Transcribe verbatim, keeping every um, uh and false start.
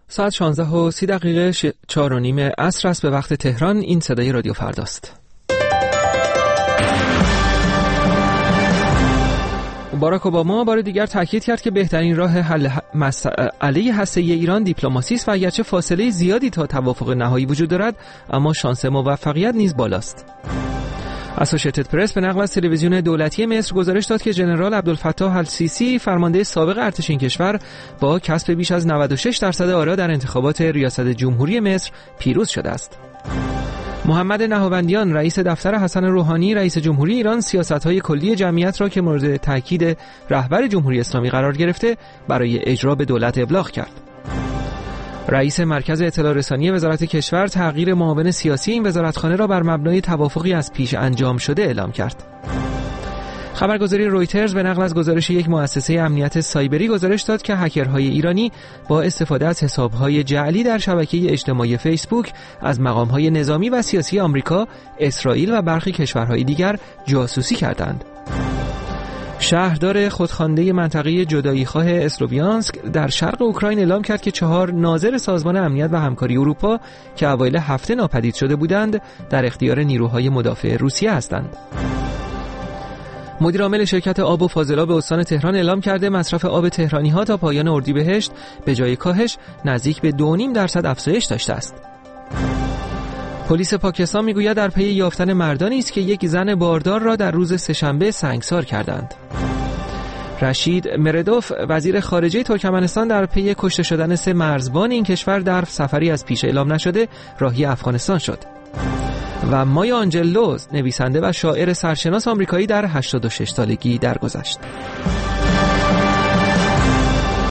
ساعت شانزده و سی دقیقه ش... چهار و نیم عصر است به وقت تهران. این صدای رادیو فرداست. باراک اوباما بار دیگر تاکید کرد که بهترین راه حل مسئله هسته‌ای ایران دیپلماسی است و اگرچه فاصله زیادی تا توافق نهایی وجود دارد، اما شانس موفقیت نیز بالاست. اسوشیتد پرس به نقل از تلویزیون دولتی مصر گزارش داد که ژنرال عبدالفتاح السیسی فرمانده سابق ارتش این کشور با کسب بیش از نود و شش درصد آرا در انتخابات ریاست جمهوری مصر پیروز شده است. محمد نهاوندیان رئیس دفتر حسن روحانی رئیس جمهوری ایران سیاست‌های کلی جمعیت را که مورد تاکید رهبر جمهوری اسلامی قرار گرفته برای اجرا به دولت ابلاغ کرد. رئیس مرکز اطلاع رسانی وزارت کشور تغییر معاون سیاسی این وزارتخانه را بر مبنای توافقی از پیش انجام شده اعلام کرد. خبرگزاری رویترز به نقل از گزارش یک مؤسسه امنیت سایبری گزارش داد که هکرهای ایرانی با استفاده از حسابهای جعلی در شبکه اجتماعی فیسبوک از مقامهای نظامی و سیاسی آمریکا، اسرائیل و برخی کشورهای دیگر جاسوسی کردند. شهردار خودخوانده منطقه جداییخواه اسلوویانسک در شرق اوکراین اعلام کرد که چهار ناظر سازمان امنیت و همکاری اروپا که اوایل هفته ناپدید شده بودند در اختیار نیروهای مدافع روسیه هستند. مدیر عامل شرکت آب و فاضلاب استان تهران اعلام کرده مصرف آب تهرانی‌ها تا پایان اردیبهشت به جای کاهش نزدیک به دو و نیم درصد افزایش داشته است. پلیس پاکستان میگوید در پی یافتن مردانی است که یک زن باردار را در روز سه‌شنبه سنگسار کردند. رشید مردوف وزیر خارجه ترکمنستان در پی کشته شدن سه مرزبان این کشور در سفری از پیش اعلام نشده راهی افغانستان شد. و مایا آنجلو نویسنده و شاعر سرشناس آمریکایی در هشتاد و شش سالگی درگذشت.